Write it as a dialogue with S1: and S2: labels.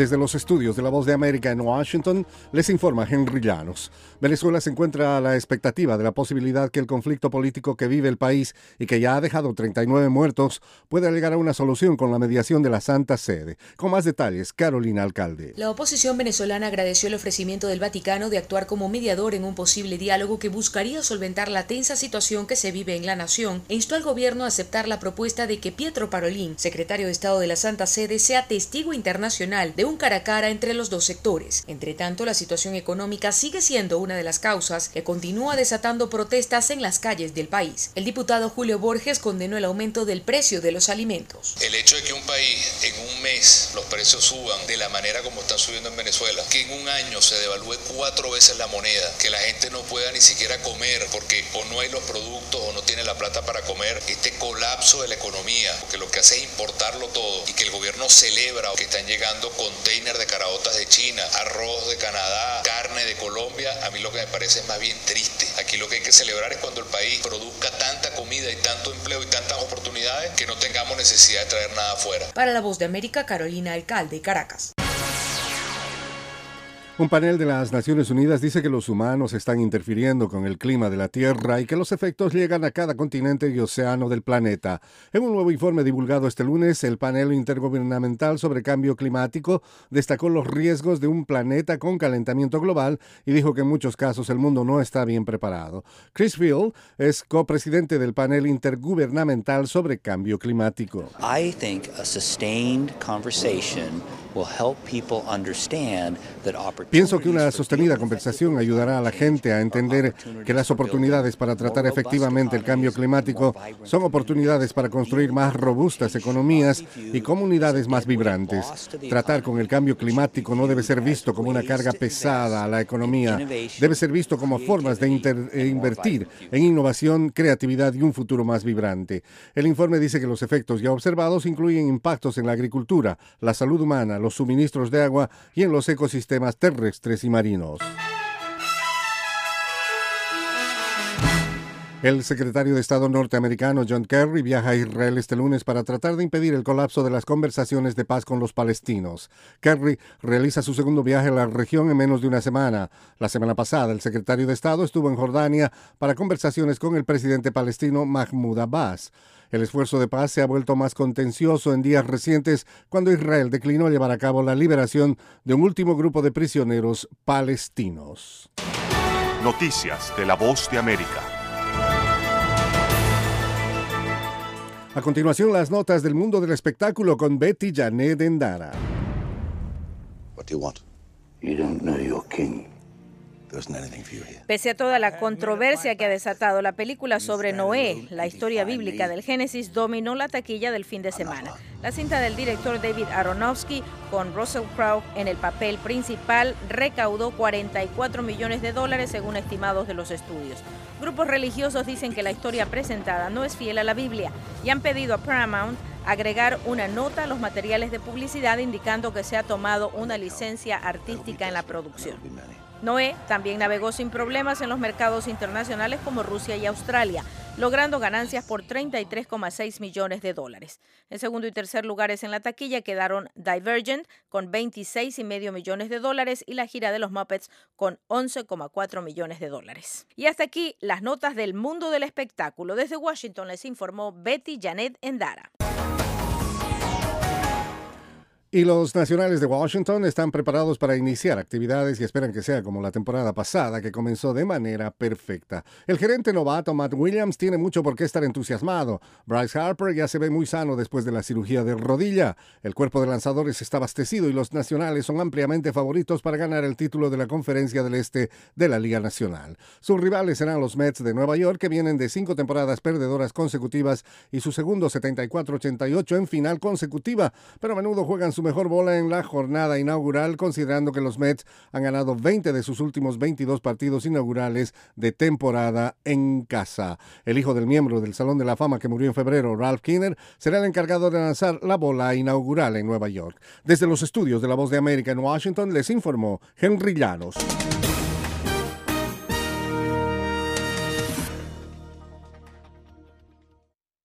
S1: Desde los estudios de La Voz de América en Washington, les informa Henry Llanos. Venezuela se encuentra a la expectativa de la posibilidad que el conflicto político que vive el país y que ya ha dejado 39 muertos pueda llegar a una solución con la mediación de la Santa Sede. Con más detalles, Carolina Alcalde.
S2: La oposición venezolana agradeció el ofrecimiento del Vaticano de actuar como mediador en un posible diálogo que buscaría solventar la tensa situación que se vive en la nación e instó al gobierno a aceptar la propuesta de que Pietro Parolin, secretario de Estado de la Santa Sede, sea testigo internacional de un cara a cara entre los dos sectores. Entre tanto, la situación económica sigue siendo una de las causas que continúa desatando protestas en las calles del país. El diputado Julio Borges condenó el aumento del precio de los alimentos.
S3: El hecho de que un país en un mes los precios suban de la manera como están subiendo en Venezuela, que en un año se devalúe 4 veces la moneda, que la gente no pueda ni siquiera comer porque o no hay los productos o no tiene la plata para comer, este colapso de la economía, que lo que hace es importarlo todo y que el gobierno celebra que están llegando containers de caraotas de China, arroz de Canadá, carne de Colombia, a mí lo que me parece es más bien triste. Aquí lo que hay que celebrar es cuando el país produzca tanta comida y tanto empleo y tantas oportunidades que no tengamos necesidad de traer nada afuera.
S2: Para La Voz de América, Carolina Alcalde, Caracas.
S1: Un panel de las Naciones Unidas dice que los humanos están interfiriendo con el clima de la Tierra y que los efectos llegan a cada continente y océano del planeta. En un nuevo informe divulgado este lunes, el panel intergubernamental sobre cambio climático destacó los riesgos de un planeta con calentamiento global y dijo que en muchos casos el mundo no está bien preparado. Chris Field es copresidente del panel intergubernamental sobre cambio climático.
S4: I think a sustained conversation will help people understand that
S1: Pienso que una sostenida conversación ayudará a la gente a entender que las oportunidades para tratar efectivamente el cambio climático son oportunidades para construir más robustas economías y comunidades más vibrantes. Tratar con el cambio climático no debe ser visto como una carga pesada a la economía, debe ser visto como formas de invertir en innovación, creatividad y un futuro más vibrante. El informe dice que los efectos ya observados incluyen impactos en la agricultura, la salud humana, los suministros de agua y en los ecosistemas terrestres y marinos. El secretario de Estado norteamericano John Kerry viaja a Israel este lunes para tratar de impedir el colapso de las conversaciones de paz con los palestinos. Kerry realiza su segundo viaje a la región en menos de una semana. La semana pasada, el secretario de Estado estuvo en Jordania para conversaciones con el presidente palestino Mahmoud Abbas. El esfuerzo de paz se ha vuelto más contencioso en días recientes cuando Israel declinó llevar a cabo la liberación de un último grupo de prisioneros palestinos.
S5: Noticias de La Voz de América.
S1: A continuación, las notas del mundo del espectáculo con Betty Janet Endara.
S6: What do you want?
S7: You don't know your king.
S8: Pese a toda la controversia que ha desatado la película sobre Noé, la historia bíblica del Génesis dominó la taquilla del fin de semana. La cinta del director David Aronofsky, con Russell Crowe en el papel principal, recaudó $44 millones según estimados de los estudios. Grupos religiosos dicen que la historia presentada no es fiel a la Biblia y han pedido a Paramount agregar una nota a los materiales de publicidad indicando que se ha tomado una licencia artística en la producción. Noé también navegó sin problemas en los mercados internacionales como Rusia y Australia, logrando ganancias por $33,6 millones. En segundo y tercer lugares en la taquilla quedaron Divergent con $26,5 millones y la gira de los Muppets con $11,4 millones. Y hasta aquí las notas del mundo del espectáculo. Desde Washington les informó Betty Janet Endara.
S1: Y los nacionales de Washington están preparados para iniciar actividades y esperan que sea como la temporada pasada, que comenzó de manera perfecta. El gerente novato Matt Williams tiene mucho por qué estar entusiasmado. Bryce Harper ya se ve muy sano después de la cirugía de rodilla. El cuerpo de lanzadores está abastecido y los nacionales son ampliamente favoritos para ganar el título de la Conferencia del Este de la Liga Nacional. Sus rivales serán los Mets de Nueva York, que vienen de 5 temporadas perdedoras consecutivas y su segundo 74-88 en final consecutiva, pero a menudo juegan su mejor bola en la jornada inaugural, considerando que los Mets han ganado 20 de sus últimos 22 partidos inaugurales de temporada en casa. El hijo del miembro del Salón de la Fama que murió en febrero, Ralph Kiner, será el encargado de lanzar la bola inaugural en Nueva York. Desde los estudios de La Voz de América en Washington les informó Henry Llanos.